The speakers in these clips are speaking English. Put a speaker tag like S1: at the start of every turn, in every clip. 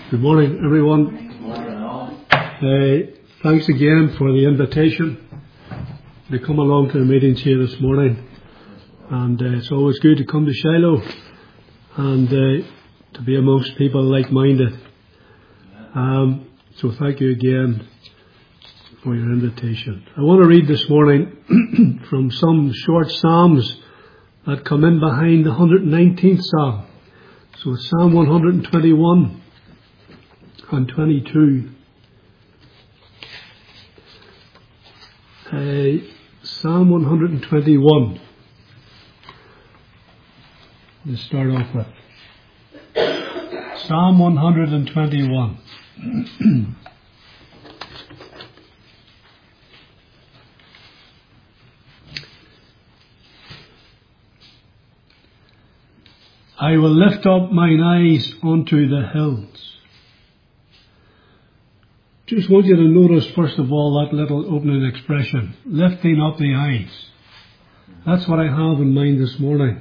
S1: Good morning, everyone.
S2: Good morning, all.
S1: Thanks again for the invitation to come along to the meetings here this morning. And it's always good to come to Shiloh and to be amongst people like-minded. So thank you again for your invitation. I want to read this morning from some short psalms that come in behind the 119th psalm. So it's Psalm 121 and 22. Psalm 121 to start off with. Psalm 121. I will lift up mine eyes unto the hills. Just want you to notice, first of all, that little opening expression, lifting up the eyes. That's what I have in mind this morning.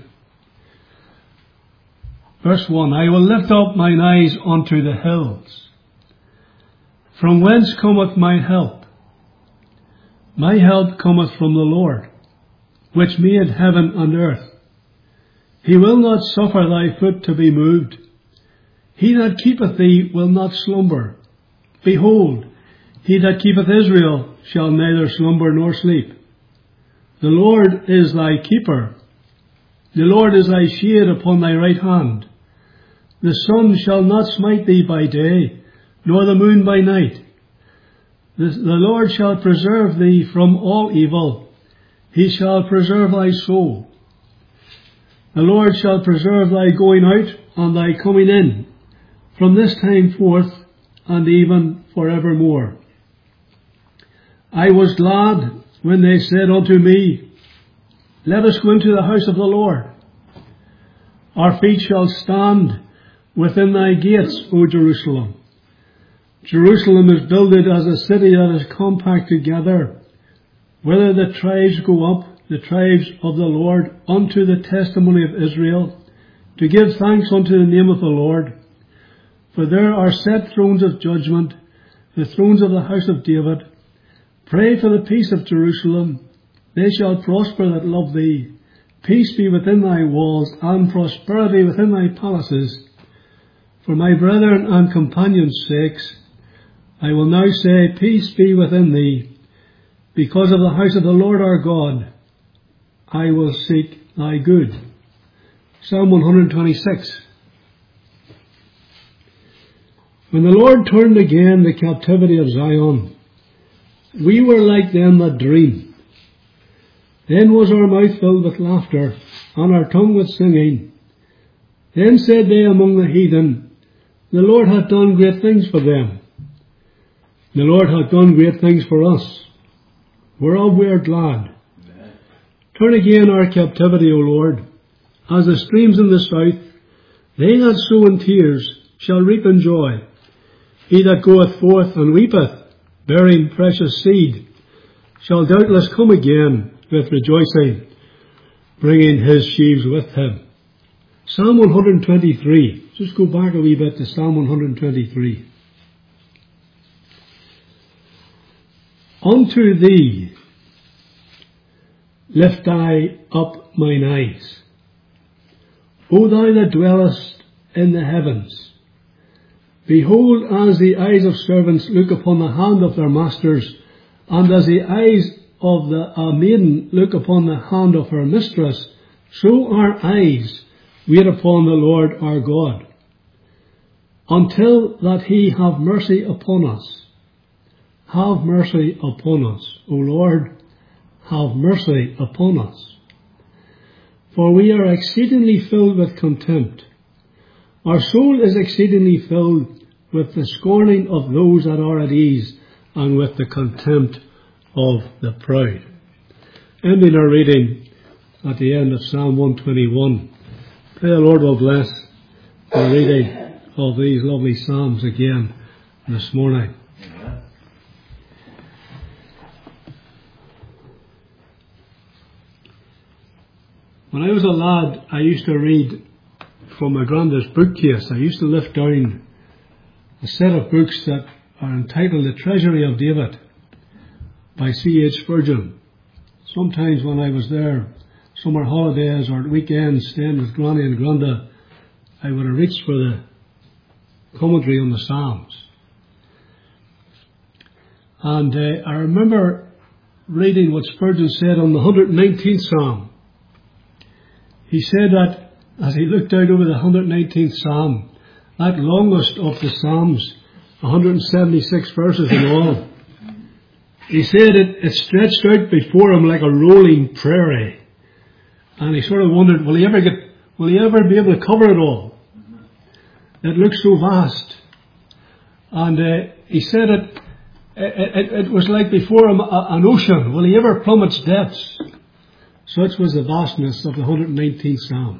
S1: Verse 1, I will lift up mine eyes unto the hills. From whence cometh my help? My help cometh from the Lord, which made heaven and earth. He will not suffer thy foot to be moved. He that keepeth thee will not slumber. Behold, he that keepeth Israel shall neither slumber nor sleep. The Lord is thy keeper. The Lord is thy shade upon thy right hand. The sun shall not smite thee by day, nor the moon by night. The Lord shall preserve thee from all evil. He shall preserve thy soul. The Lord shall preserve thy going out and thy coming in, from this time forth and even forevermore. I was glad when they said unto me, let us go into the house of the Lord. Our feet shall stand within thy gates, O Jerusalem. Jerusalem is builded as a city that is compact together, whither the tribes go up, the tribes of the Lord, unto the testimony of Israel, to give thanks unto the name of the Lord. For there are set thrones of judgment, the thrones of the house of David. Pray for the peace of Jerusalem. They shall prosper that love thee. Peace be within thy walls, and prosperity within thy palaces. For my brethren and companions' sakes, I will now say, peace be within thee. Because of the house of the Lord our God, I will seek thy good. Psalm 126. When the Lord turned again the captivity of Zion, we were like them that dream. Then was our mouth filled with laughter, and our tongue with singing. Then said they among the heathen, the Lord hath done great things for them. The Lord hath done great things for us, whereof we are glad. Turn again our captivity, O Lord, as the streams in the south. They that sow in tears shall reap in joy. He that goeth forth and weepeth, bearing precious seed, shall doubtless come again with rejoicing, bringing his sheaves with him. Psalm 123. Just go back a wee bit to Psalm 123. Unto thee lift I up mine eyes, O thou that dwellest in the heavens. Behold, as the eyes of servants look upon the hand of their masters, and as the eyes of a maiden look upon the hand of her mistress, so our eyes wait upon the Lord our God, until that he have mercy upon us. Have mercy upon us, O Lord, have mercy upon us. For we are exceedingly filled with contempt. Our soul is exceedingly filled with the scorning of those that are at ease, and with the contempt of the proud. Ending our reading at the end of Psalm 121. Pray the Lord will bless the reading of these lovely psalms again this morning. When I was a lad, I used to read from my granddad's bookcase. I used to lift down a set of books that are entitled The Treasury of David by C.H. Spurgeon. Sometimes when I was there, summer holidays or weekends, staying with Granny and Granda, I would have reached for the commentary on the Psalms. And I remember reading what Spurgeon said on the 119th Psalm. He said that as he looked out over the 119th Psalm, that longest of the Psalms, 176 verses in all, he said it stretched out before him like a rolling prairie. And he sort of wondered, will he ever be able to cover it all? It looks so vast. And he said it was like before him an ocean. Will he ever plumb its depths? Such was the vastness of the 119th Psalm.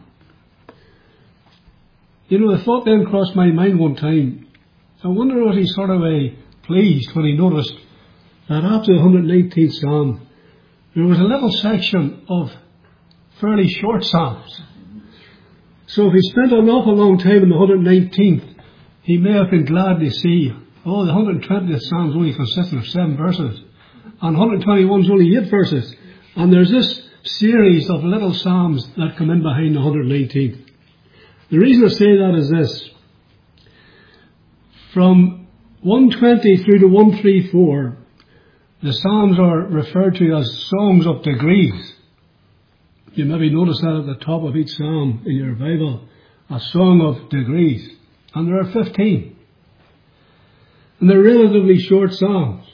S1: You know, the thought then crossed my mind one time. I wonder was he sort of pleased when he noticed that after the 119th Psalm, there was a little section of fairly short Psalms. So if he spent an awful long time in the 119th, he may have been glad to see, the 120th Psalm is only consisting of 7 verses, and 121 is only 8 verses, and there's this series of little Psalms that come in behind the 119th. The reason I say that is this. From 120 through to 134, the Psalms are referred to as songs of degrees. You maybe notice that at the top of each Psalm in your Bible, a song of degrees. And there are 15. And they're relatively short Psalms.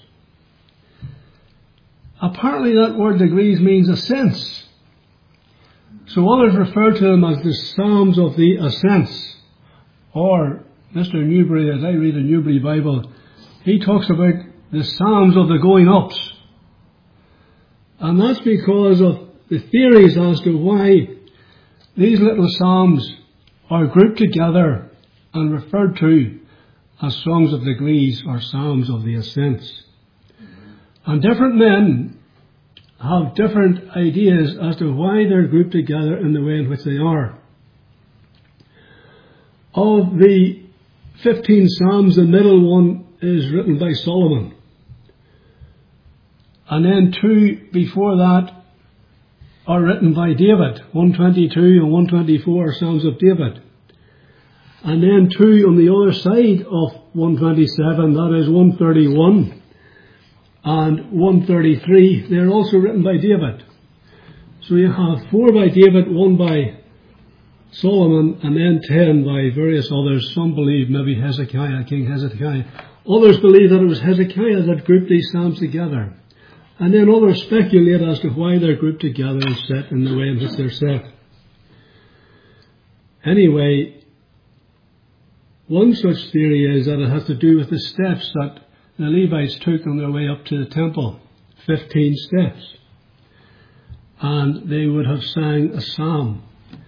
S1: Apparently that word degrees means ascents. So others refer to them as the Psalms of the Ascents. Or Mr. Newbury, as I read the Newbury Bible, he talks about the Psalms of the going ups. And that's because of the theories as to why these little Psalms are grouped together and referred to as songs of degrees or Psalms of the Ascents. And different men have different ideas as to why they're grouped together in the way in which they are. Of the 15 Psalms, the middle one is written by Solomon. And then 2 before that are written by David. 122 and 124 are Psalms of David. And then 2 on the other side of 127, that is 131 and 133, they're also written by David. So you have 4 by David, 1 by Solomon, and then 10 by various others. Some believe maybe Hezekiah, King Hezekiah. Others believe that it was Hezekiah that grouped these Psalms together. And then others speculate as to why they're grouped together and set in the way in which they're set. Anyway, one such theory is that it has to do with the steps that the Levites took on their way up to the temple. 15 steps. And they would have sang a psalm.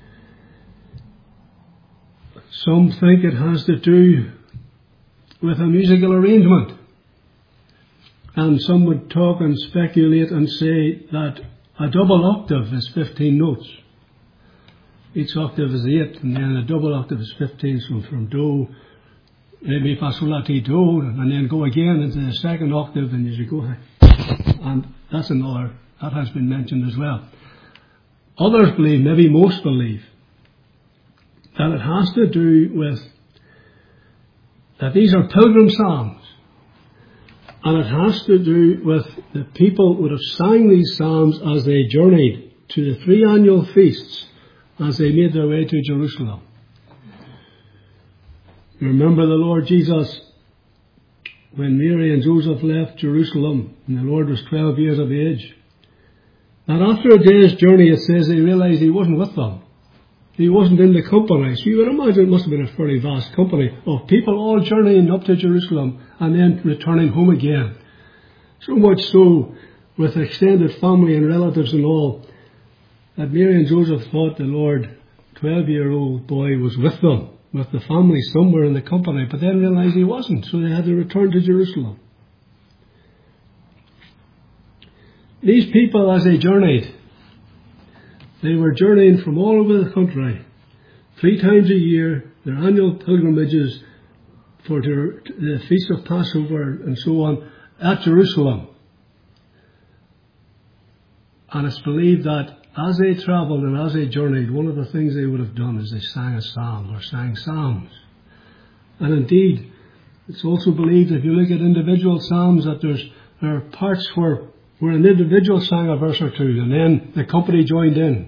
S1: Some think it has to do with a musical arrangement. And some would talk and speculate and say that a double octave is 15 notes. Each octave is 8, and then a double octave is 15, so from do, maybe fa sol la ti do, and then go again into the second octave, and as you go, and that's another, that has been mentioned as well. Others believe, maybe most believe, that it has to do with that these are pilgrim psalms, and it has to do with the people would have sang these psalms as they journeyed to the 3 annual feasts as they made their way to Jerusalem. You remember the Lord Jesus, when Mary and Joseph left Jerusalem, and the Lord was 12 years of age, that after a day's journey, it says they realized he wasn't with them. He wasn't in the company. So you would imagine it must have been a very vast company of people all journeying up to Jerusalem and then returning home again. So much so, with extended family and relatives and all, that Mary and Joseph thought the Lord, 12-year-old boy, was with them, with the family somewhere in the company, but then realized he wasn't, so they had to return to Jerusalem. These people, as they journeyed, they were journeying from all over the country, 3 times a year, their annual pilgrimages for the Feast of Passover and so on at Jerusalem. And it's believed that as they travelled and as they journeyed, one of the things they would have done is they sang a psalm or sang psalms. And indeed, it's also believed, if you look at individual psalms, that there are parts where an individual sang a verse or two and then the company joined in.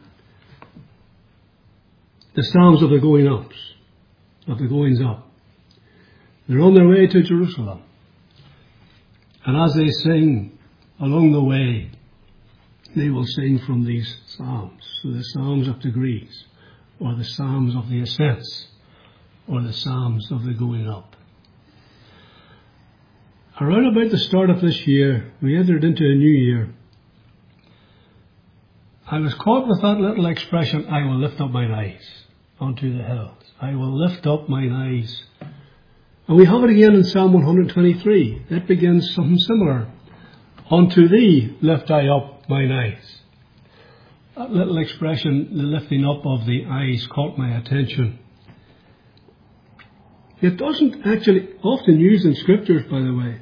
S1: The psalms of the going ups, of the goings up. They're on their way to Jerusalem. And as they sing along the way, they will sing from these psalms. So the psalms of degrees, or the psalms of the ascents, or the psalms of the going up. Around about the start of this year, we entered into a new year. I was caught with that little expression, I will lift up mine eyes unto the hills. I will lift up mine eyes. And we have it again in Psalm 123. It begins something similar. Unto thee lift I up mine eyes. That little expression, the lifting up of the eyes, caught my attention. It doesn't actually, often used in scriptures, by the way,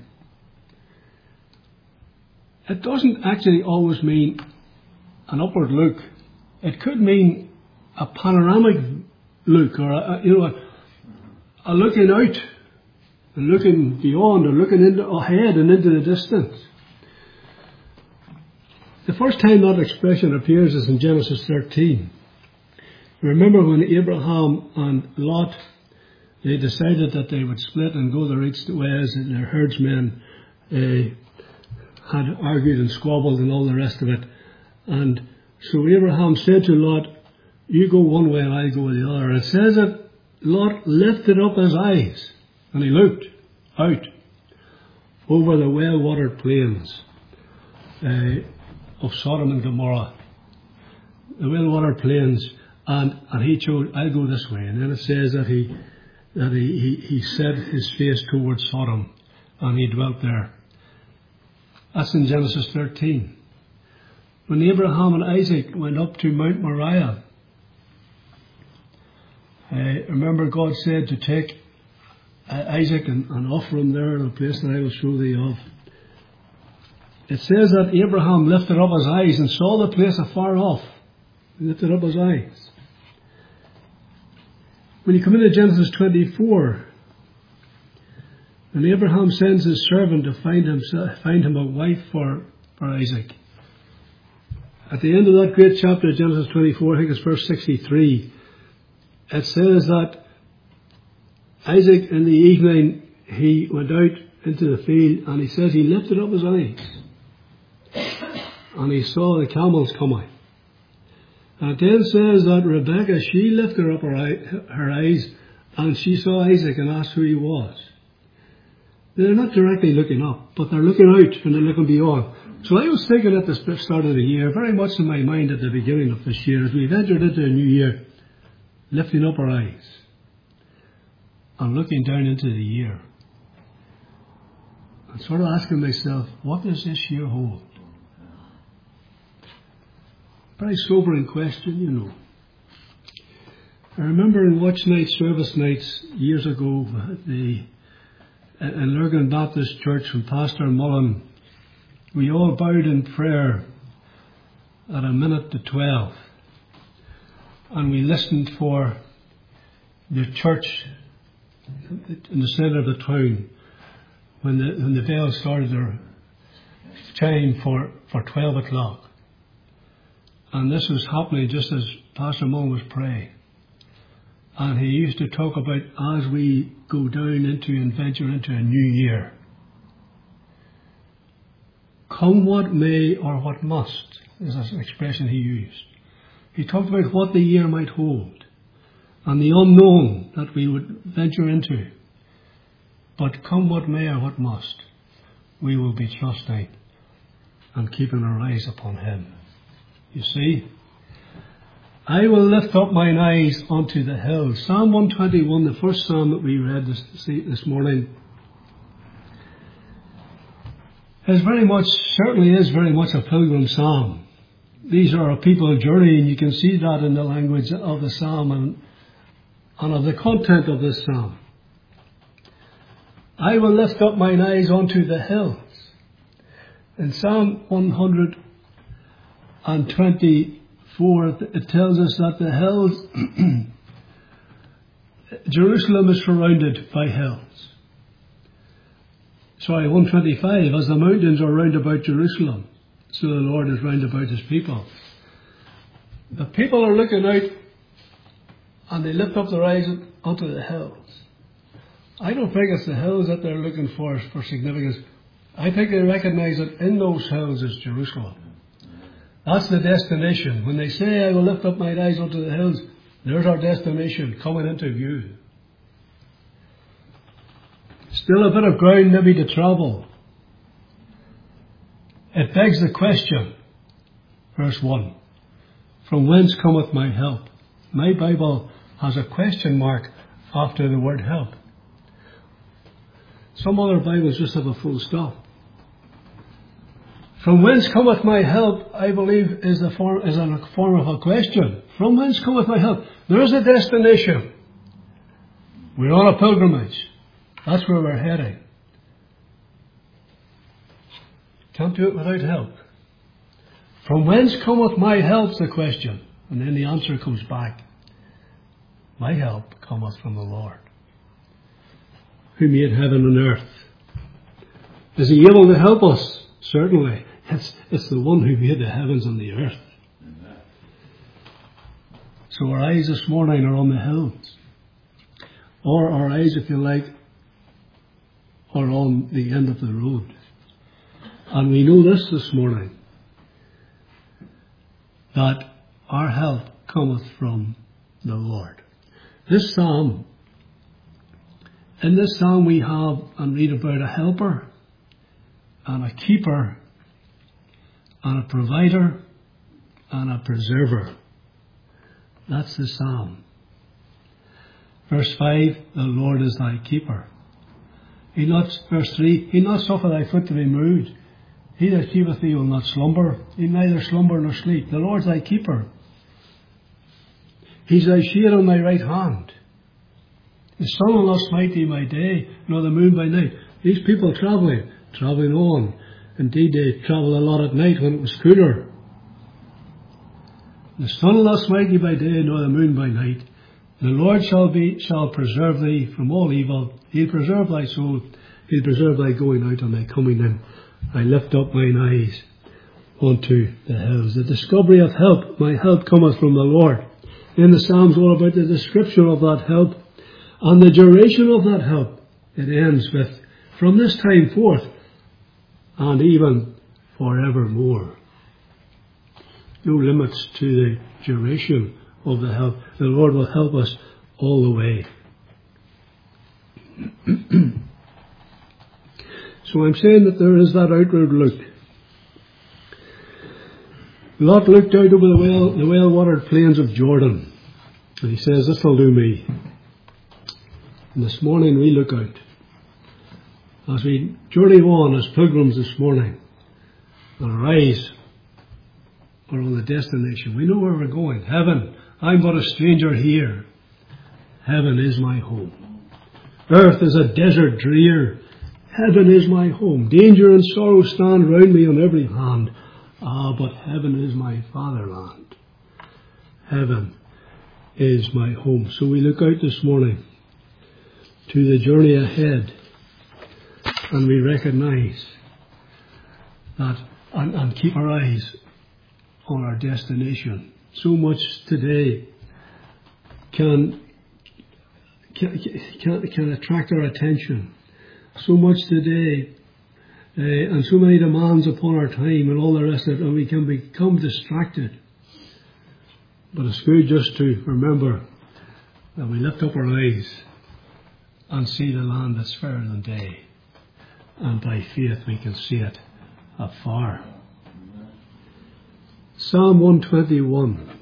S1: it doesn't actually always mean an upward look. It could mean a panoramic look, or a looking out and looking beyond, or looking ahead and into the distance. The first time that expression appears is in Genesis 13. Remember when Abraham and Lot, they decided that they would split and go their each ways, and their herdsmen had argued and squabbled and all the rest of it. And so Abraham said to Lot, you go one way and I go the other. And it says that Lot lifted up his eyes and he looked out over the well-watered plains of Sodom and Gomorrah. The well-watered plains. And he chose, I'll go this way. And then it says that he set his face towards Sodom and he dwelt there. That's in Genesis 13. When Abraham and Isaac went up to Mount Moriah, remember God said to take Isaac and offer him there in a place that I will show thee of. It says that Abraham lifted up his eyes and saw the place afar off. He lifted up his eyes. When you come into Genesis 24, and Abraham sends his servant to find him a wife for Isaac. At the end of that great chapter, Genesis 24, I think it's verse 63, it says that Isaac in the evening, he went out into the field, and he says he lifted up his eyes, and he saw the camels coming. And it then says that Rebekah, she lifted up her eyes, and she saw Isaac and asked who he was. They're not directly looking up, but they're looking out and they're looking beyond. So I was thinking at the start of the year, very much in my mind at the beginning of this year, as we've entered into a new year, lifting up our eyes and looking down into the year. And sort of asking myself, what does this year hold? Very sobering question, you know. I remember in watch night, service nights, years ago, in Lurgan Baptist Church from Pastor Mullen, we all bowed in prayer at 11:55. And we listened for the church in the centre of the town when the bell started their chime for 12 o'clock. And this was happening just as Pastor Mullen was praying. And he used to talk about as we go down into and venture into a new year. Come what may or what must is an expression he used. He talked about what the year might hold and the unknown that we would venture into. But come what may or what must, we will be trusting and keeping our eyes upon him. You see, I will lift up mine eyes unto the hills. Psalm 121, the first psalm that we read this morning, certainly is very much a pilgrim psalm. These are a people journeying. You can see that in the language of the psalm and of the content of this psalm. I will lift up mine eyes unto the hills. In Psalm 124, it tells us that the hills, Jerusalem is surrounded by hills. 125, as the mountains are round about Jerusalem, so the Lord is round about his people. The people are looking out and they lift up their eyes onto the hills. I don't think it's the hills that they're looking for significance. I think they recognize that in those hills is Jerusalem. That's the destination. When they say, I will lift up my eyes unto the hills, there's our destination coming into view. Still a bit of ground maybe to travel. It begs the question, verse 1, from whence cometh my help? My Bible has a question mark after the word help. Some other Bibles just have a full stop. From whence cometh my help, I believe, is in a form of a question. From whence cometh my help? There is a destination. We're on a pilgrimage. That's where we're heading. Can't do it without help. From whence cometh my help's the question. And then the answer comes back. My help cometh from the Lord, who made heaven and earth. Is he able to help us? Certainly. It's the one who made the heavens and the earth. Amen. So our eyes this morning are on the hills. Or our eyes, if you like, are on the end of the road. And we know this morning, that our help cometh from the Lord. This psalm, in this psalm we have and read about a helper and a keeper and a provider and a preserver. That's the psalm. Verse 5, the Lord is thy keeper. Verse 3, he not suffer thy foot to be moved. He that keepeth thee will not slumber. He neither slumber nor sleep. The Lord's thy keeper. He's thy shield on thy right hand. The sun will not smite thee by day, nor the moon by night. These people travelling on. Indeed, they travelled a lot at night when it was cooler. The sun will not smite thee by day, nor the moon by night. The Lord shall preserve thee from all evil. He'll preserve thy soul. He'll preserve thy going out and thy coming in. I lift up mine eyes unto the hills. The discovery of help. My help cometh from the Lord. In the Psalms all about the description of that help and the duration of that help. It ends with, from this time forth and even forevermore. No limits to the duration of the help. The Lord will help us all the way. So I'm saying that there is that outward look. Lot looked out over the well-watered plains of Jordan, and he says, this will do me. And this morning we look out. As we journey on as pilgrims this morning, and our eyes are on the destination. We know where we're going. Heaven. I'm but a stranger here. Heaven is my home. Earth is a desert drear. Heaven is my home. Danger and sorrow stand round me on every hand. Ah, but heaven is my fatherland. Heaven is my home. So we look out this morning to the journey ahead, and we recognize that and keep our eyes on our destination. So much today can attract our attention. So much today and so many demands upon our time and all the rest of it, and we can become distracted. But it's good just to remember that we lift up our eyes and see the land that's fairer than day, and by faith we can see it afar. Psalm 121.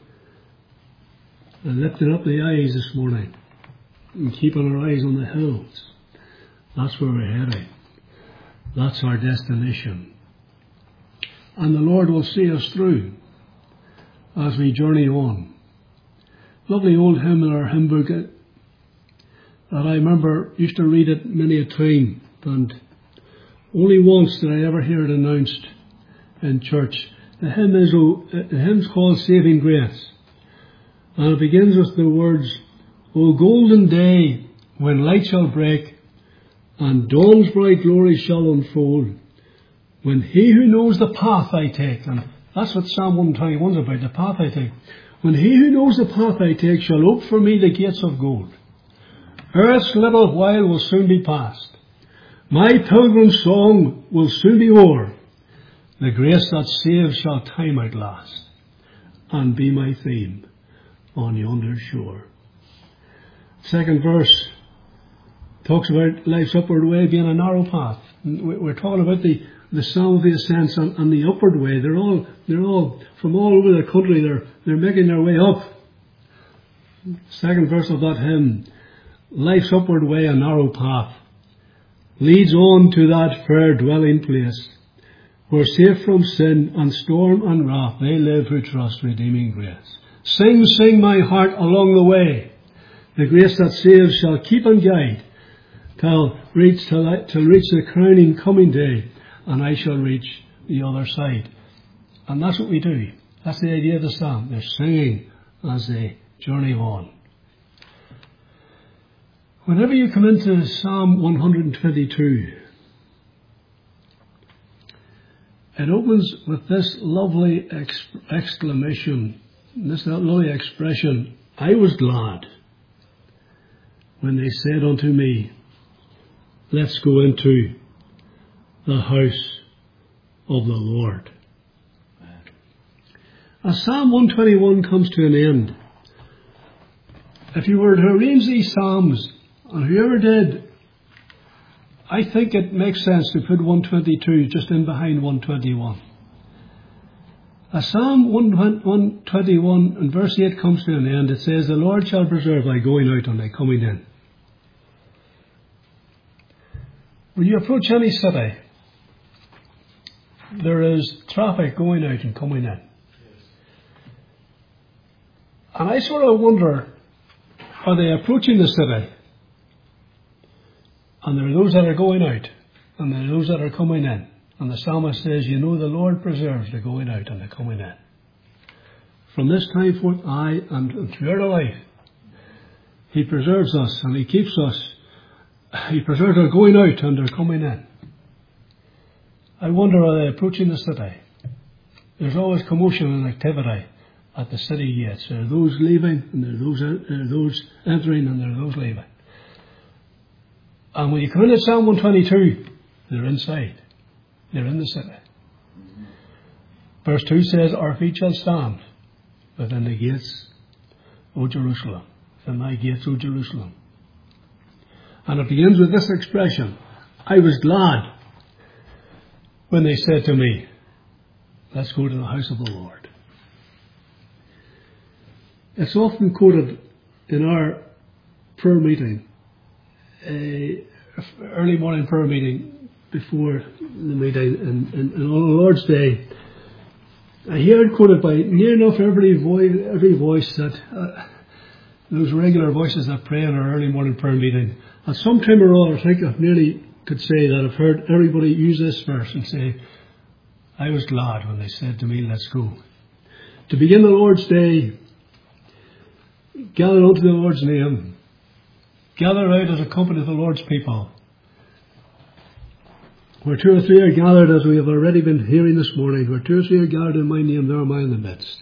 S1: And lifting up the eyes this morning and keeping our eyes on the hills. That's where we're heading. That's our destination. And the Lord will see us through as we journey on. Lovely old hymn in our hymn book. that I remember used to read it many a time, and only once did I ever hear it announced in church. The hymn's called Saving Grace, and it begins with the words, O golden day, when light shall break, and dawn's bright glory shall unfold, when he who knows the path I take, and that's what Psalm 121 is about, the path I take, when he who knows the path I take shall ope for me the gates of gold, earth's little while will soon be past, my pilgrim song will soon be o'er, the grace that saves shall time outlast, and be my theme on yonder shore. Second verse talks about life's upward way being a narrow path. We're talking about the Psalm of the Ascents and the upward way. They're all from all over the country. They're making their way up. Second verse of that hymn, life's upward way, a narrow path, leads on to that fair dwelling place, where safe from sin and storm and wrath they live who trust redeeming grace. Sing, sing my heart along the way. The grace that saves shall keep and guide till reach the crowning coming day, and I shall reach the other side. And that's what we do. That's the idea of the psalm. They're singing as they journey on. Whenever you come into Psalm 122, it opens with this lovely exclamation, this lovely expression, I was glad when they said unto me, let's go into the house of the Lord. As Psalm 121 comes to an end, if you were to arrange these psalms, and whoever did, I think it makes sense to put 122 just in behind 121. As Psalm 121 and verse 8 comes to an end, it says, the Lord shall preserve thy going out and thy coming in. When you approach any city, there is traffic going out and coming in. And I sort of wonder, are they approaching the city? And there are those that are going out, and there are those that are coming in. And the psalmist says, you know, the Lord preserves the going out and the coming in. From this time forth, and throughout our life, he preserves us and he keeps us. He preserves our going out and our coming in. I wonder, are they approaching the city? There's always commotion and activity at the city gates. There are those leaving, and there are those entering, and there are those leaving. And when you come into Psalm 122, they're inside. They're in the city. Verse 2 says, our feet shall stand within the gates, O Jerusalem. Within thy gates, O Jerusalem. And it begins with this expression, I was glad when they said to me, let's go to the house of the Lord. It's often quoted in our prayer meeting, early morning prayer meeting before the meeting, and on the Lord's Day. I hear it quoted by near enough every voice that those regular voices that pray in our early morning prayer meeting. At some time or other, I think I nearly could say that I've heard everybody use this verse and say, I was glad when they said to me, let's go. To begin the Lord's Day, gather unto the Lord's name, gather out as a company of the Lord's people. Where two or three are gathered, as we have already been hearing this morning, where two or three are gathered in my name, there am I in the midst.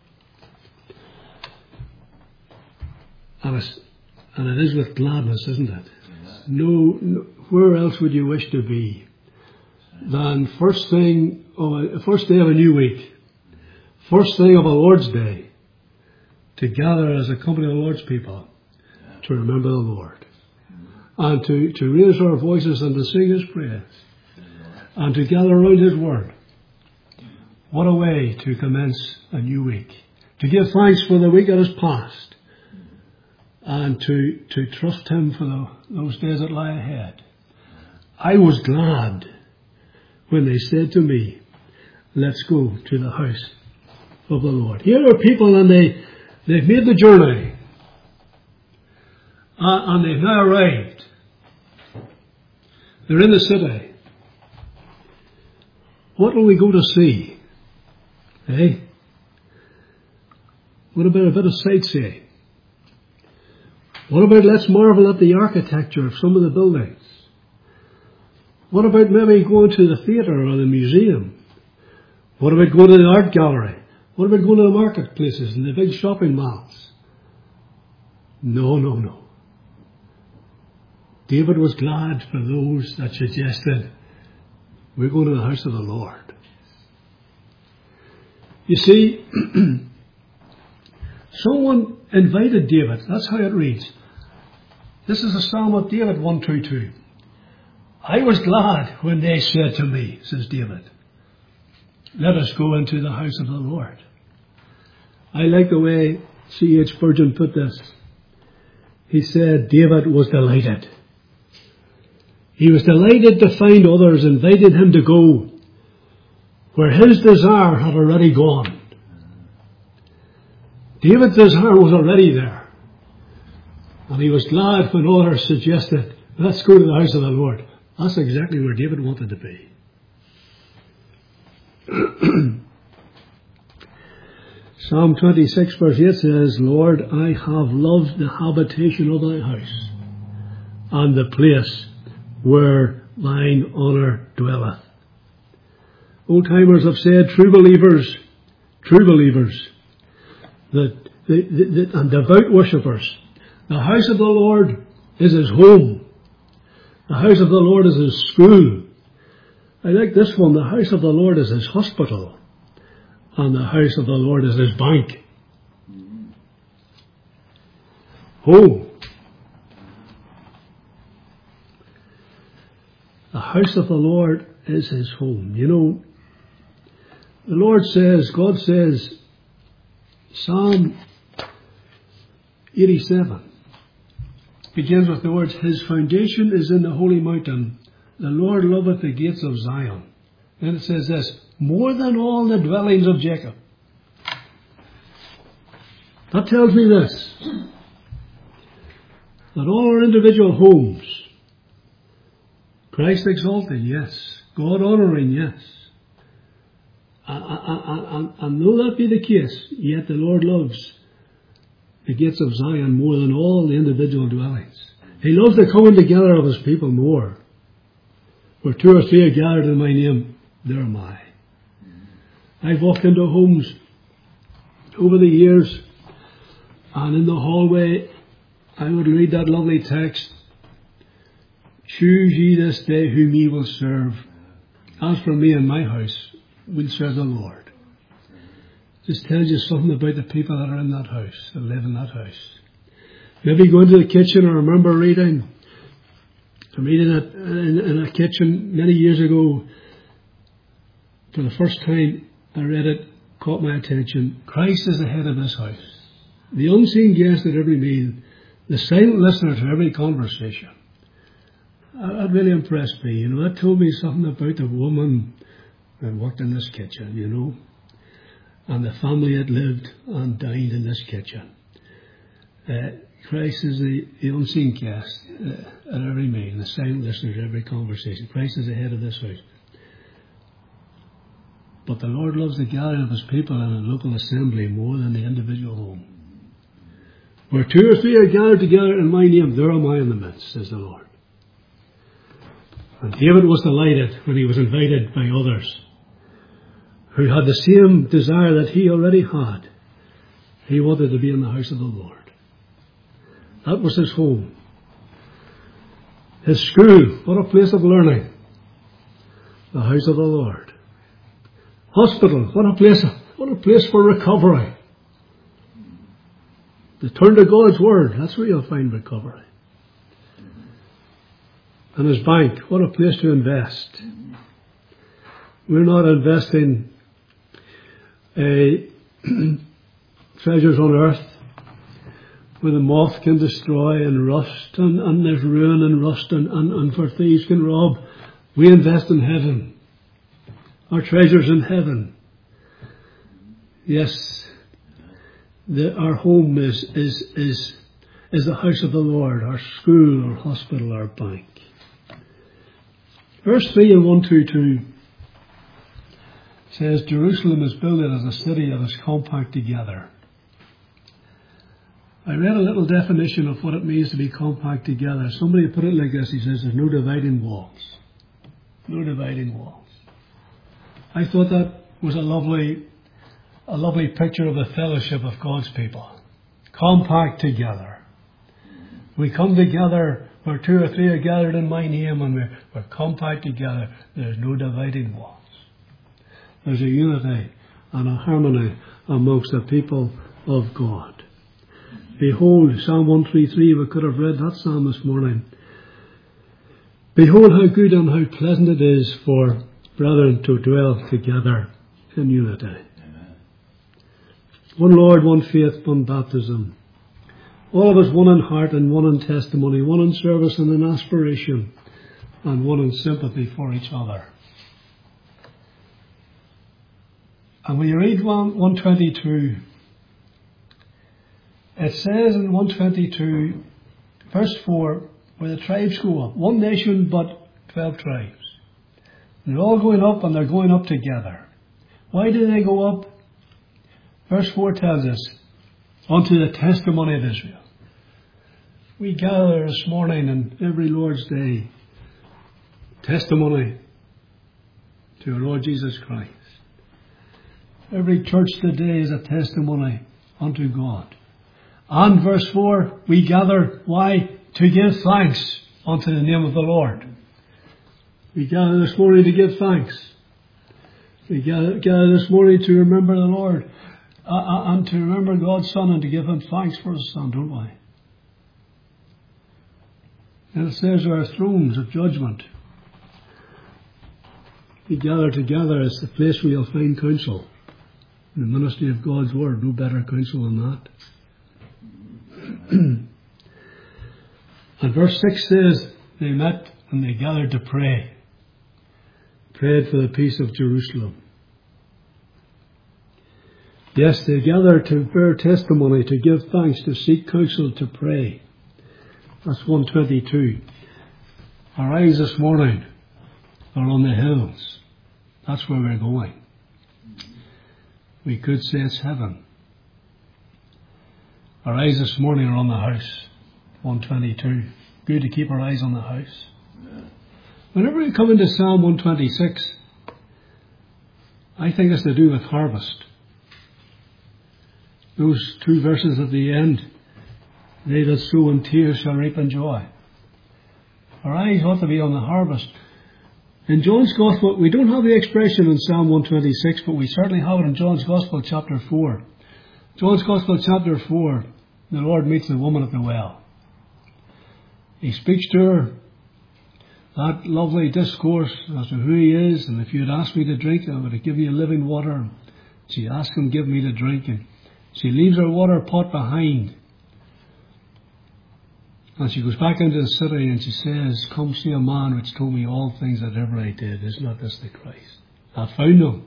S1: And it is with gladness, isn't it? No, where else would you wish to be than first day of a new week, first thing of a Lord's Day, to gather as a company of the Lord's people to remember the Lord, and to raise our voices and to sing His praise, and to gather around His Word. What a way to commence a new week, to give thanks for the week that has passed, and to trust Him for those days that lie ahead. I was glad when they said to me, let's go to the house of the Lord. Here are people, and they've made the journey. And they've now arrived. They're in the city. What will we go to see? Eh? What about a bit of sightseeing? What about let's marvel at the architecture of some of the buildings? What about maybe going to the theatre or the museum? What about going to the art gallery? What about going to the marketplaces and the big shopping malls? No, no, no. David was glad for those that suggested, we're going to the house of the Lord. You see, someone invited David. That's how it reads. This is a Psalm of David 122. I was glad when they said to me, says David, let us go into the house of the Lord. I like the way C.H. Spurgeon put this. He said David was delighted. He was delighted to find others invited him to go where his desire had already gone. David's desire was already there. And he was glad when others suggested, let's go to the house of the Lord. That's exactly where David wanted to be. Psalm 26 verse 8 says, Lord, I have loved the habitation of thy house, and the place where thine honour dwelleth. Old timers have said, true believers, and devout worshippers, the house of the Lord is his home. The house of the Lord is his school. I like this one. The house of the Lord is his hospital. And the house of the Lord is his bank. Home. The house of the Lord is his home. You know, the Lord says, God says, Psalm 87 begins with the words, his foundation is in the holy mountain. The Lord loveth the gates of Zion. And it says this, more than all the dwellings of Jacob. That tells me this, that all our individual homes, Christ exalting, yes. God honouring, yes. And though that be the case, yet the Lord loves the gates of Zion more than all the individual dwellings. He loves the coming together of his people more. Where two or three are gathered in my name, there am I. I've walked into homes over the years, and in the hallway I would read that lovely text, choose ye this day whom ye will serve. As for me and my house, we'll serve the Lord. Just tells you something about the people that are in that house, that live in that house. Maybe go into the kitchen. I remember reading it in a kitchen many years ago. For the first time I read it, caught my attention. Christ is the head of this house. The unseen guest at every meal, the silent listener to every conversation. That really impressed me. You know, that told me something about the woman that worked in this kitchen, you know, and the family that lived and dined in this kitchen. Christ is the unseen guest at every meal, the silent listener to every conversation. Christ is the head of this house. But the Lord loves the gathering of his people in a local assembly more than the individual home. Where two or three are gathered together in my name, there am I in the midst, says the Lord. And David was delighted when he was invited by others who had the same desire that he already had. He wanted to be in the house of the Lord. That was his home. His school, what a place of learning. The house of the Lord. Hospital, what a place for recovery. To turn to God's word, that's where you'll find recovery. And his bank, what a place to invest. We're not investing treasures on earth where the moth can destroy and rust, and there's ruin and rust, and for thieves can rob. We invest in heaven. Our treasures in heaven. Yes, our home is is the house of the Lord, our school, our hospital, our bank. Verse 3 in 122 says, Jerusalem is builded as a city that is compact together. I read a little definition of what it means to be compact together. Somebody put it like this. He says, there's no dividing walls. No dividing walls. I thought that was a lovely picture of the fellowship of God's people. Compact together. We come together where 2 or 3 are gathered in my name, and we're compact together. There's no dividing walls. There's a unity and a harmony amongst the people of God. Behold, Psalm 133, we could have read that psalm this morning. Behold how good and how pleasant it is for brethren to dwell together in unity. Amen. One Lord, one faith, one baptism. All of us one in heart and one in testimony, one in service and in aspiration, and one in sympathy for each other. And when you read 122, it says in 122, verse 4, where the tribes go up. One nation, but 12 tribes. They're all going up, and they're going up together. Why do they go up? Verse 4 tells us, unto the testimony of Israel. We gather this morning and every Lord's Day, testimony to our Lord Jesus Christ. Every church today is a testimony unto God. And verse 4, we gather, why? To give thanks unto the name of the Lord. We gather this morning to give thanks. We gather this morning to remember the Lord and to remember God's Son and to give Him thanks for His Son, don't we? And it says there are thrones of judgment. We gather together as the place where you'll find counsel. In the ministry of God's Word, no better counsel than that. And verse 6 says, they met and they gathered to pray. Prayed for the peace of Jerusalem. Yes, they gathered to bear testimony, to give thanks, to seek counsel, to pray. That's 122. Our eyes this morning are on the hills. That's where we're going. We could say it's heaven. Our eyes this morning are on the house. 122. Good to keep our eyes on the house. Whenever we come into Psalm 126, I think it's to do with harvest. Those 2 verses at the end, they that sow in tears shall reap in joy. Our eyes ought to be on the harvest. In John's Gospel, we don't have the expression in Psalm 126, but we certainly have it in John's Gospel, chapter 4. John's Gospel, chapter 4, the Lord meets the woman at the well. He speaks to her, that lovely discourse as to who He is, and if you'd asked me to drink, I would have given you living water. She asked Him, give me to drink, and she leaves her water pot behind. And she goes back into the city and she says, come see a man which told me all things that ever I did. Is not this the Christ? I found Him.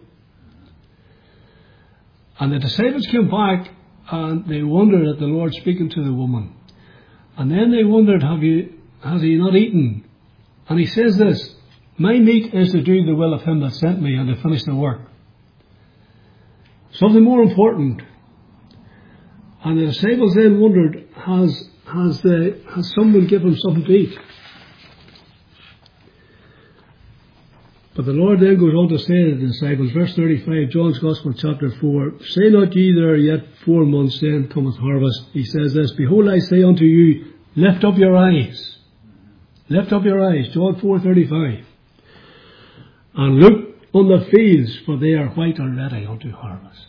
S1: And the disciples came back and they wondered at the Lord speaking to the woman. And then they wondered, has He not eaten? And He says this, my meat is to do the will of Him that sent me and to finish the work. Something more important. And the disciples then wondered, has someone given Him something to eat? But the Lord then goes on to say to the disciples, verse 35, John's Gospel, chapter 4, say not ye there are yet 4 months, then cometh harvest. He says this, behold, I say unto you, lift up your eyes. Lift up your eyes, John 4:35. And look on the fields, for they are white already unto harvest.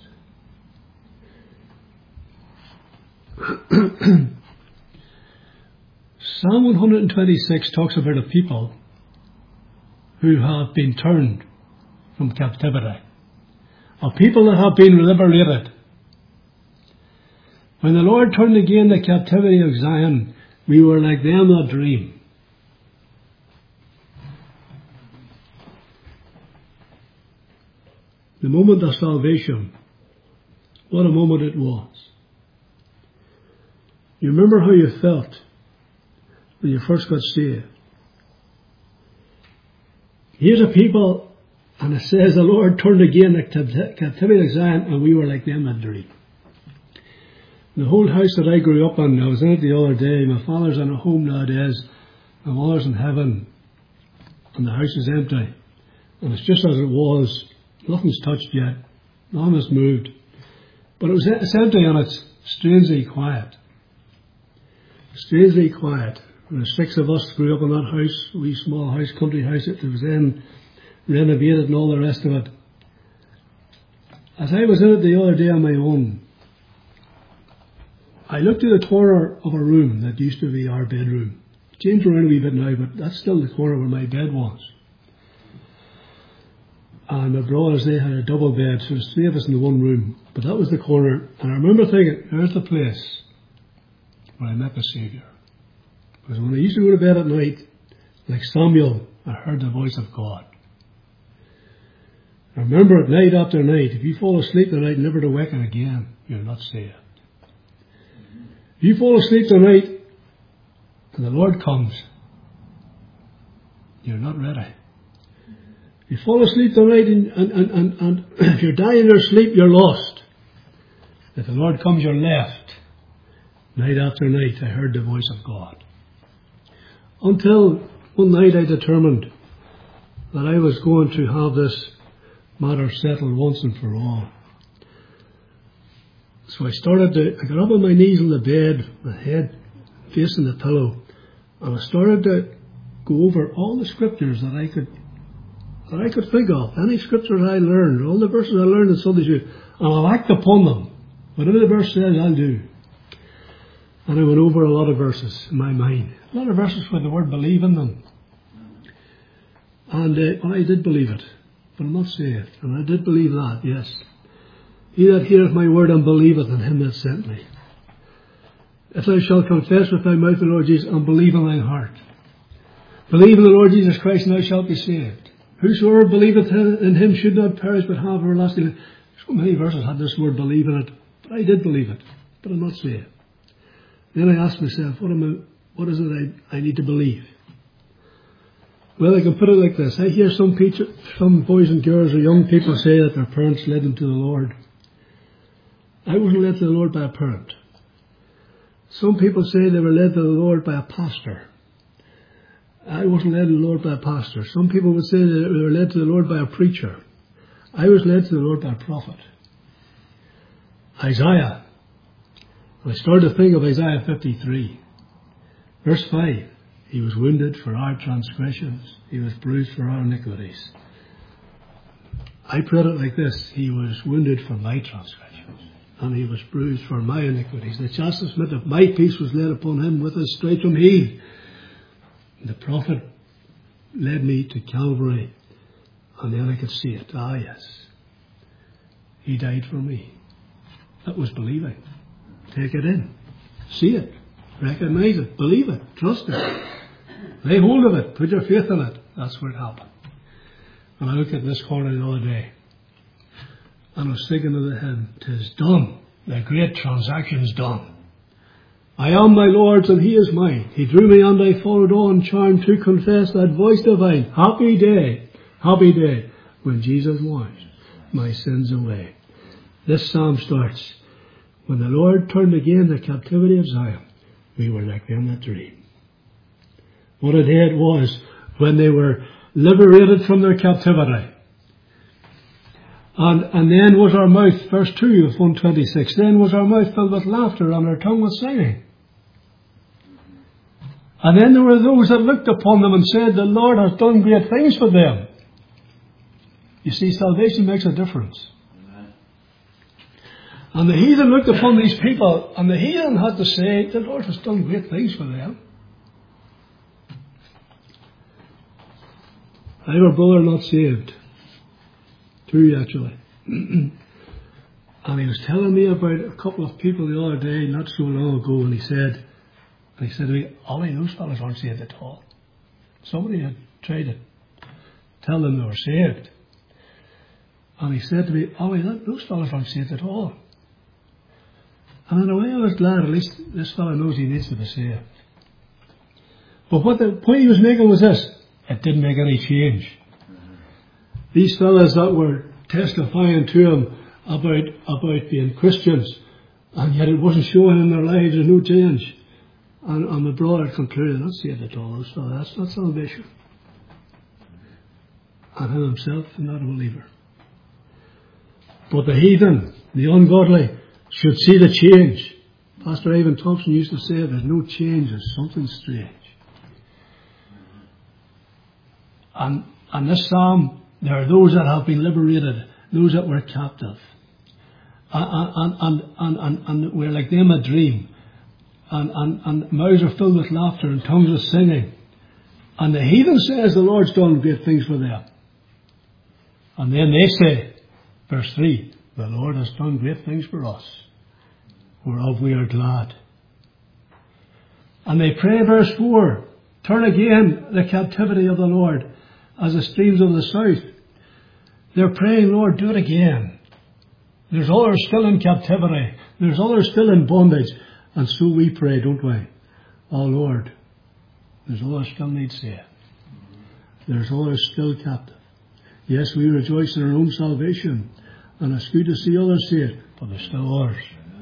S1: Psalm 126 talks about a people who have been turned from captivity, a people that have been liberated. When the Lord turned again the captivity of Zion, we were like them that dream. The moment of salvation, what a moment it was. You remember how you felt when you first got saved. Here's a people, and it says the Lord turned again the captivity of Zion, and we were like them that dream. The whole house that I grew up in, I was in it the other day. My father's in a home nowadays. My mother's in heaven, and the house is empty. And it's just as it was. Nothing's touched yet. Nothing has moved. But it's empty and it's strangely quiet. Strangely quiet. There were 6 of us grew up in that house, a wee small house, country house. It was then renovated and all the rest of it. As I was in it the other day on my own, I looked at the corner of a room that used to be our bedroom. Changed around a wee bit now, but that's still the corner where my bed was. And my brothers, they had a double bed, so there's 3 of us in the one room. But that was the corner. And I remember thinking, there's the place where I met the Saviour. Because when I used to go to bed at night, like Samuel, I heard the voice of God. I remember it night after night. If you fall asleep tonight, never to waken again, you're not saved. If you fall asleep tonight and the Lord comes, you're not ready. If you fall asleep tonight and if you're dying in your sleep, you're lost. If the Lord comes, you're left. Night after night, I heard the voice of God. Until one night I determined that I was going to have this matter settled once and for all. So I got up on my knees on the bed, my head facing the pillow, and I started to go over all the scriptures that I could think of, any scriptures I learned, all the verses I learned in Sunday school, and I'll act upon them. Whatever the verse says, I'll do. And I went over a lot of verses in my mind. A lot of verses with the word believe in them. And I did believe it, but I'm not saved. And I did believe that, yes. He that heareth my word and believeth in him that sent me. If thou shalt confess with thy mouth the Lord Jesus and believe in thine heart. Believe in the Lord Jesus Christ and thou shalt be saved. Whosoever believeth in him should not perish but have everlasting life. So many verses had this word believe in it. But I did believe it. But I'm not saved. Then I asked myself, what is it I need to believe? Well, I can put it like this. I hear some boys and girls or young people say that their parents led them to the Lord. I wasn't led to the Lord by a parent. Some people say they were led to the Lord by a pastor. I wasn't led to the Lord by a pastor. Some people would say that they were led to the Lord by a preacher. I was led to the Lord by a prophet. Isaiah. I started to think of Isaiah 53. Verse 5. He was wounded for our transgressions. He was bruised for our iniquities. I put it like this. He was wounded for my transgressions. And he was bruised for my iniquities. The chastisement of my peace was laid upon him. With his stripes I'm healed. The prophet led me to Calvary. And then I could see it. Ah, yes. He died for me. That was believing. Take it in. See it. Recognize it. Believe it. Trust it. Lay hold of it. Put your faith in it. That's where it happened. And I looked at this corner the other day. And I was thinking of the hymn. 'Tis done. The great transaction's done. I am my Lord's and he is mine. He drew me and I followed on, charmed to confess that voice divine. Happy day when Jesus washed my sins away. This psalm starts, when the Lord turned again the captivity of Zion, we were like them that dream. What a day it was when they were liberated from their captivity. And then was our mouth, verse 2 of 126, then was our mouth filled with laughter and our tongue with singing. And then there were those that looked upon them and said, the Lord has done great things for them. You see, salvation makes a difference. And the heathen looked upon these people, and the heathen had to say, the Lord has done great things for them. I have a brother not saved. 2 actually. And he was telling me about a couple of people the other day, not so long ago, and he said to me, Ollie, those fellas aren't saved at all. Somebody had tried to tell them they were saved. And he said to me, Ollie, those fellas aren't saved at all. And in a way I was glad, at least this fellow knows he needs to be saved. But what the point he was making was this: it didn't make any change. These fellas that were testifying to him about being Christians, and yet it wasn't showing in their lives, there's no change. And my brother concluded, not saved at all, so that's not salvation. And him himself is not a believer. But the heathen, the ungodly, should see the change. Pastor Ivan Thompson used to say, there's no change, there's something strange. And this psalm, there are those that have been liberated, those that were captive. And we're like them a dream. And mouths are filled with laughter and tongues of singing. And the heathen says the Lord's done great things for them. And then they say, verse 3, the Lord has done great things for us, whereof we are glad. And they pray, verse 4, turn again the captivity of the Lord as the streams of the south. They're praying, Lord, do it again. There's others still in captivity. There's others still in bondage. And so we pray, don't we? Oh Lord, there's others still need saved. There's others still captive. Yes, we rejoice in our own salvation, and it's good to see others saved, but there's still others.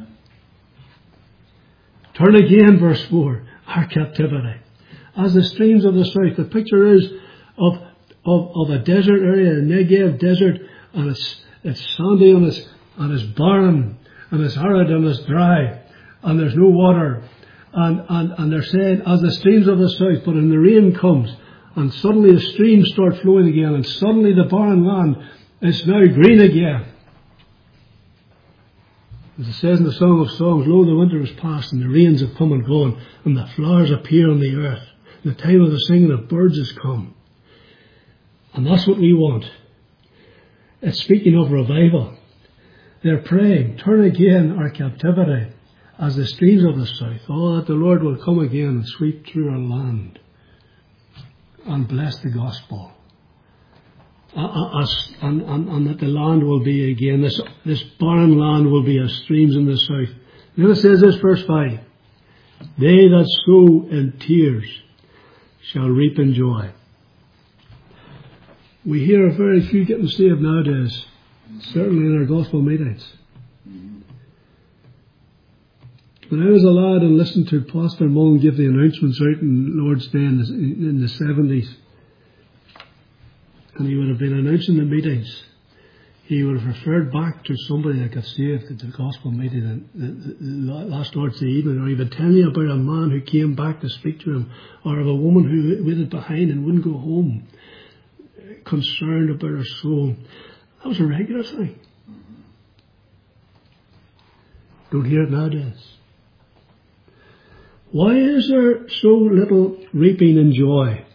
S1: Turn again, verse 4, our captivity. As the streams of the south, the picture is of a desert area, a Negev desert, and it's sandy and it's barren, and it's arid and it's dry, and there's no water. And they're saying, as the streams of the south, but when the rain comes, and suddenly the streams start flowing again, and suddenly the barren land is now green again. As it says in the Song of Songs, lo, the winter is past, and the rains have come and gone, and the flowers appear on the earth. The time of the singing of birds has come. And that's what we want. It's speaking of revival. They're praying, turn again our captivity as the streams of the south. Oh, that the Lord will come again and sweep through our land and bless the gospel. And that the land will be again, this barren land will be as streams in the south. Then it says this, verse 5, they that sow in tears shall reap in joy. We hear of very few getting saved nowadays, certainly in our gospel meetings. When I was a lad and listened to Pastor Mullen give the announcements out in Lord's Day in the 70s, and he would have been announcing the meetings, he would have referred back to somebody that got saved at the gospel meeting the last Lord's Day evening, or he would tell you about a man who came back to speak to him, or of a woman who waited behind and wouldn't go home, concerned about her soul. That was a regular thing. Don't hear it nowadays. Why is there so little reaping in joy?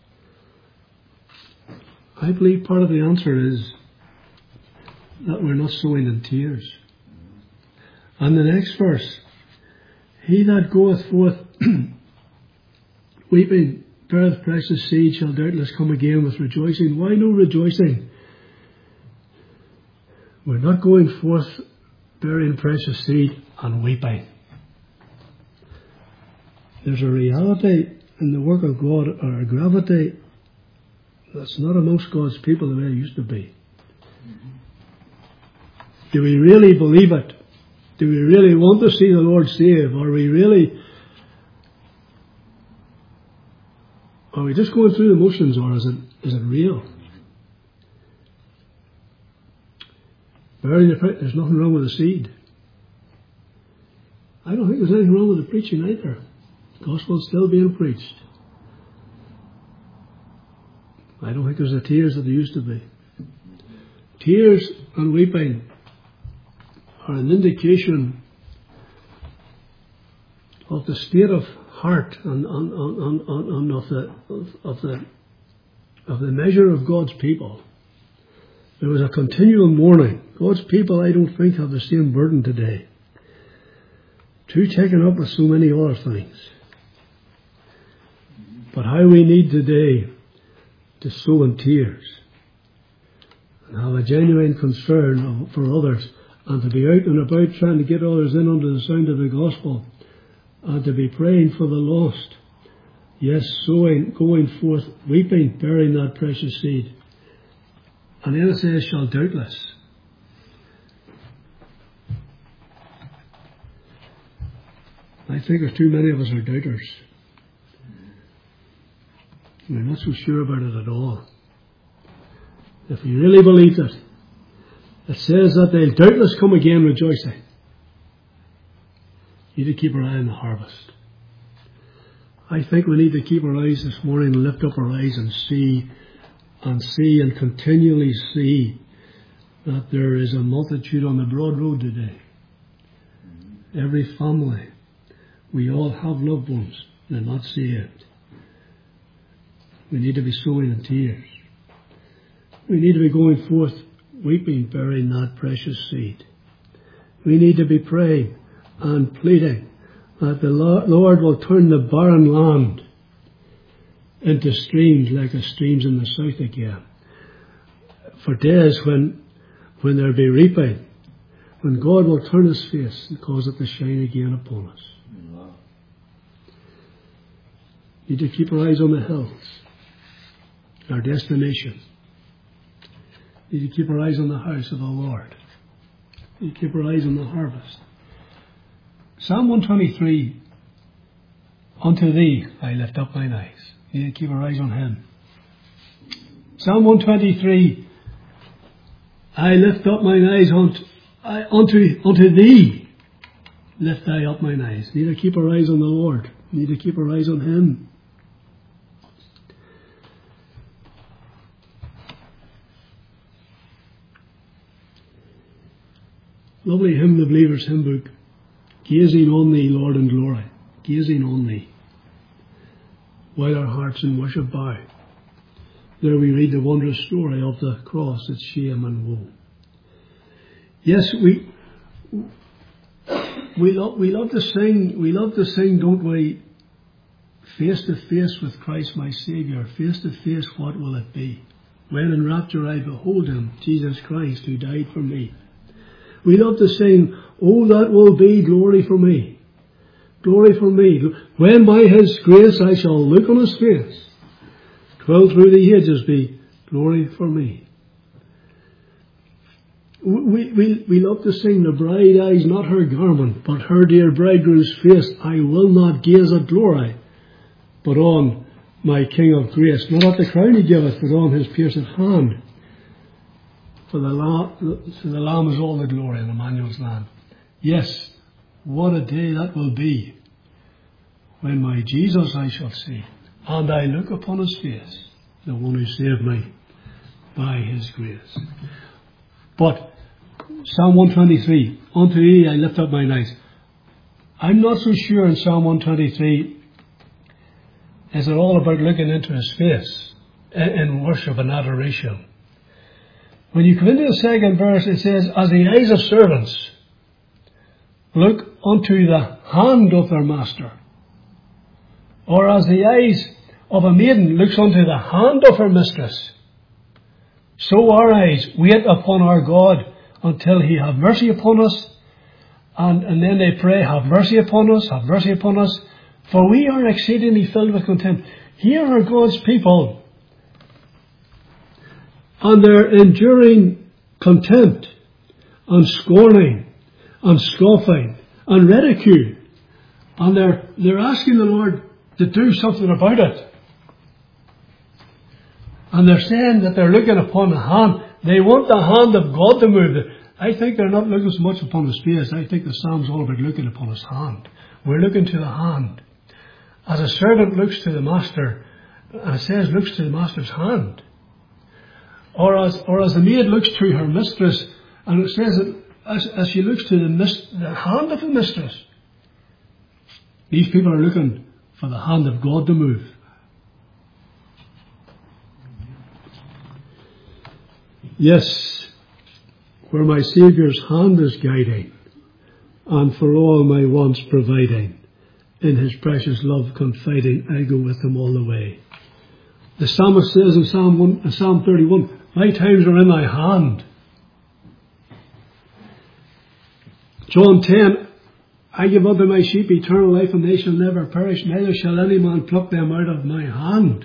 S1: I believe part of the answer is that we're not sowing in tears. And the next verse, he that goeth forth weeping, beareth precious seed, shall doubtless come again with rejoicing. Why no rejoicing? We're not going forth bearing precious seed and weeping. There's a reality in the work of God, or a gravity that's not amongst God's people the way it used to be. Do we really believe it? Do we really want to see the Lord save? Are we just going through the motions, or is it real? Bearing the fruit, there's nothing wrong with the seed. I don't think there's anything wrong with the preaching either. The gospel's still being preached. I don't think there's the tears that there used to be. Tears and weeping are an indication of the state of heart and of the measure of God's people. There was a continual mourning. God's people, I don't think, have the same burden today. Too taken up with so many other things. But how we need today to sow in tears and have a genuine concern for others and to be out and about trying to get others in under the sound of the gospel, and to be praying for the lost. Yes, sowing, going forth, weeping, bearing that precious seed. And then it says, shall doubtless. I think there's too many of us are doubters. We're not so sure about it at all. If we really believed it, it says that they'll doubtless come again rejoicing. You need to keep our eye on the harvest. I think we need to keep our eyes this morning and lift up our eyes and see and continually see that there is a multitude on the broad road today. Every family, we all have loved ones. They're not saved. We need to be sowing in tears. We need to be going forth weeping, bearing that precious seed. We need to be praying and pleading that the Lord will turn the barren land into streams like the streams in the south again. For days when there be reaping, when God will turn his face and cause it to shine again upon us. We need to keep our eyes on the hills, our destination. We need to keep our eyes on the house of the Lord. We need to keep our eyes on the harvest. Psalm 123, unto thee I lift up mine eyes. We need to keep our eyes on him. Psalm 123, I lift up mine eyes unto thee. Lift I up mine eyes. We need to keep our eyes on the Lord. We need to keep our eyes on him. Lovely hymn, the Believer's Hymn Book. Gazing on thee, Lord, in glory. Gazing on thee. While our hearts in worship bow. There we read the wondrous story of the cross, its shame and woe. Yes, we love to sing, don't we? Face to face with Christ my Saviour. Face to face, what will it be? When in rapture I behold him, Jesus Christ, who died for me. We love to sing, oh, that will be glory for me. Glory for me. When by his grace I shall look on his face, 'twill through the ages be glory for me. We love to sing, the bride eyes not her garment, but her dear bridegroom's face. I will not gaze at glory, but on my King of grace. Not at the crown he giveth, but on his pierced hand. For the Lamb is all the glory in Emmanuel's land. Yes, what a day that will be, when my Jesus I shall see, and I look upon his face, the one who saved me by his grace. But Psalm 123, unto thee I lift up mine eyes. I'm not so sure in Psalm 123, is it all about looking into his face in worship and adoration. When you come into the second verse, it says, as the eyes of servants look unto the hand of their master, or as the eyes of a maiden looks unto the hand of her mistress, so our eyes wait upon our God until he have mercy upon us. And then they pray, have mercy upon us, have mercy upon us, for we are exceedingly filled with contempt. Here are God's people, and they're enduring contempt and scorning and scoffing and ridicule. And they're asking the Lord to do something about it. And they're saying that they're looking upon the hand. They want the hand of God to move. I think they're not looking so much upon his face. I think the Psalm's all about looking upon his hand. We're looking to the hand. As a servant looks to the master, and it says looks to the master's hand. Or as a maid looks to her mistress, and it says that as she looks to the hand of the mistress. These people are looking for the hand of God to move. Yes, where my Saviour's hand is guiding, and for all my wants providing, in his precious love confiding, I go with him all the way. The psalmist says in Psalm 31, my times are in thy hand. John 10, I give unto my sheep eternal life, and they shall never perish, neither shall any man pluck them out of my hand.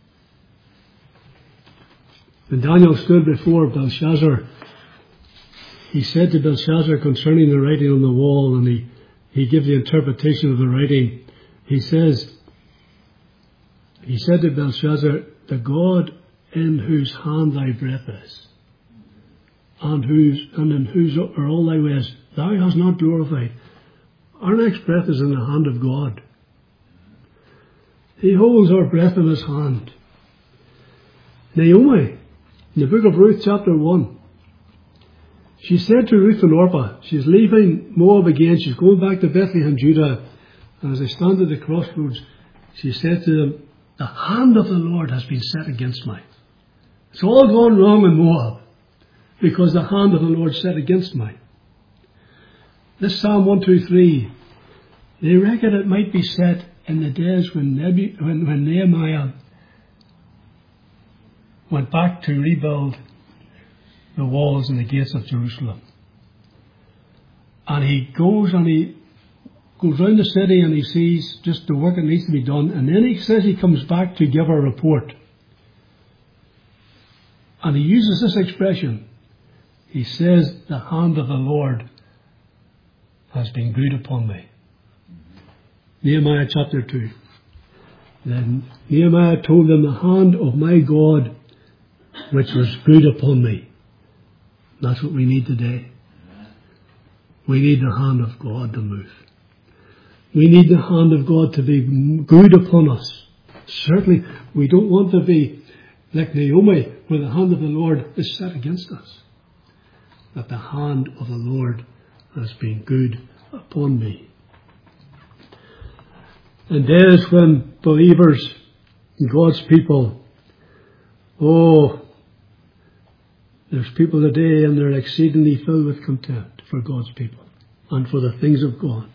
S1: When Daniel stood before Belshazzar, he said to Belshazzar concerning the writing on the wall, and he gave the interpretation of the writing. He said to Belshazzar, the God in whose hand thy breath is, and in whose are all thy ways, thou hast not glorified. Our next breath is in the hand of God. He holds our breath in his hand. Naomi, in the book of Ruth, chapter 1, she said to Ruth and Orpah, she's leaving Moab again, she's going back to Bethlehem, Judah, and as they stand at the crossroads, she said to them, the hand of the Lord has been set against me. It's all gone wrong in Moab, because the hand of the Lord set against me. This Psalm 123, they reckon it might be set in the days when Nehemiah went back to rebuild the walls and the gates of Jerusalem. And he goes around the city and he sees just the work that needs to be done. And then he says he comes back to give a report. And he uses this expression. He says, the hand of the Lord has been good upon me. Nehemiah chapter 2. Then Nehemiah told them, the hand of my God which was good upon me. That's what we need today. We need the hand of God to move. We need the hand of God to be good upon us. Certainly, we don't want to be like Naomi, where the hand of the Lord is set against us. That the hand of the Lord has been good upon me. And days when believers, God's people, there's people today and they're exceedingly filled with contempt for God's people and for the things of God.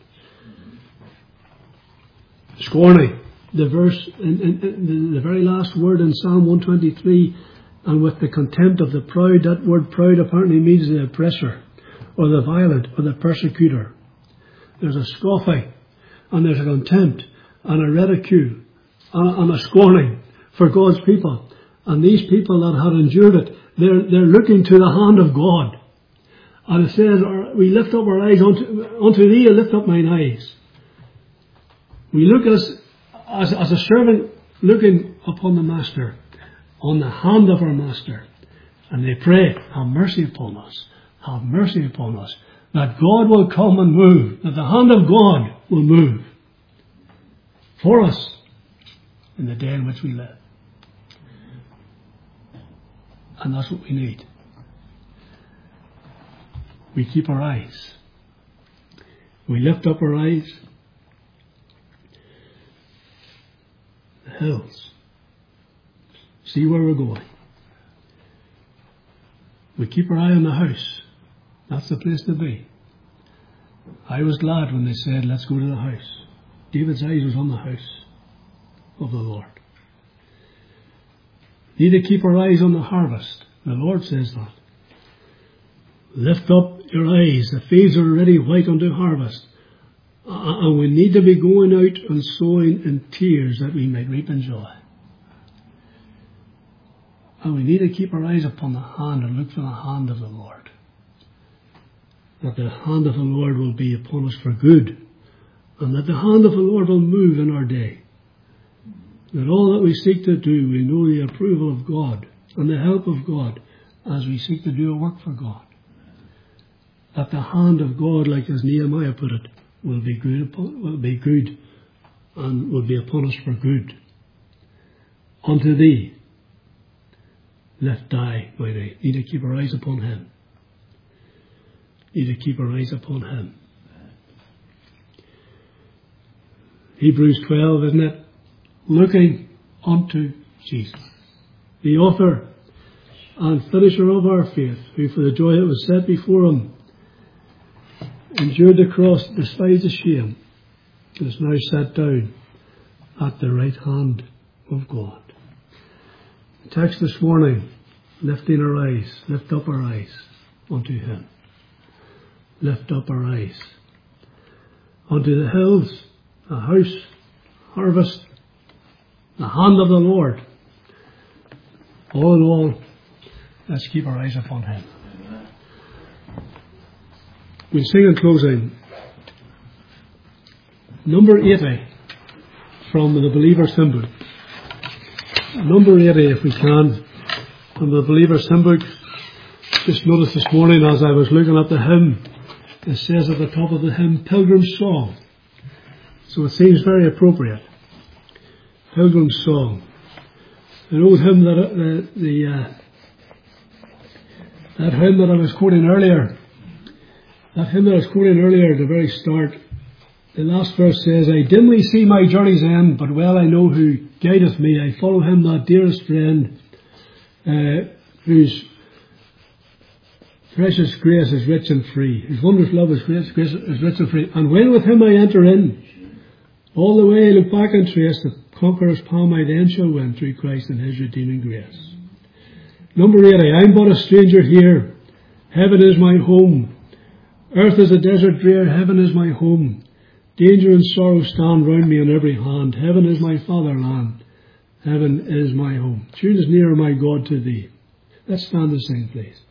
S1: Scorning, the verse, in the very last word in Psalm 123, and with the contempt of the proud. That word proud apparently means the oppressor, or the violent, or the persecutor. There's a scoffing, and there's a contempt, and a ridicule, and a scorning for God's people. And these people that had endured it, they're looking to the hand of God. And it says, we lift up our eyes unto thee, I lift up mine eyes. We look as a servant looking upon the master, on the hand of our master. And they pray, have mercy upon us. Have mercy upon us. That God will come and move. That the hand of God will move for us in the day in which we live. And that's what we need. We keep our eyes. We lift up our eyes. The hills. See where we're going. We keep our eye on the house. That's the place to be. I was glad when they said, let's go to the house. David's eyes was on the house of the Lord. Need to keep our eyes on the harvest. The Lord says that. Lift up your eyes. The fields are already white unto harvest. And we need to be going out and sowing in tears that we might reap in joy. And we need to keep our eyes upon the hand and look for the hand of the Lord. That the hand of the Lord will be upon us for good. And that the hand of the Lord will move in our day. That all that we seek to do, we know the approval of God and the help of God as we seek to do a work for God. That the hand of God, like as Nehemiah put it, will be good and will be upon us for good. Unto thee, lift thy mine eye. Need to keep our eyes upon him. Need to keep our eyes upon him. Hebrews 12, isn't it? Looking unto Jesus, the author and finisher of our faith, who for the joy that was set before him endured the cross, despised the shame, and is now sat down at the right hand of God. The text this morning, lifting our eyes, lift up our eyes unto him. lift up our eyes unto the hills, the house, harvest, the hand of the Lord. All in all, let's keep our eyes upon Him. We sing in closing number 80 from the Believer's Hymn Book. Number 80, if we can, from the Believer's Hymn Book. Just noticed this morning as I was looking at the hymn, it says at the top of the hymn, Pilgrim's Song. So it seems very appropriate. Pilgrim's Song. An old hymn that that hymn that I was quoting earlier. That hymn that I was quoting earlier at the very start. The last verse says, I dimly see my journey's end, but well I know who guideth me. I follow him, that dearest friend, whose precious grace is rich and free, whose wondrous love is grace is rich and free. And when with him I enter in, all the way I look back and trace the conqueror's palm I then shall win through Christ and his redeeming grace. Number 80, I'm but a stranger here. Heaven is my home. Earth is a desert drear. Heaven is my home. Danger and sorrow stand round me on every hand. Heaven is my fatherland. Heaven is my home. Tune is nearer, my God, to thee. Let's stand and sing, please.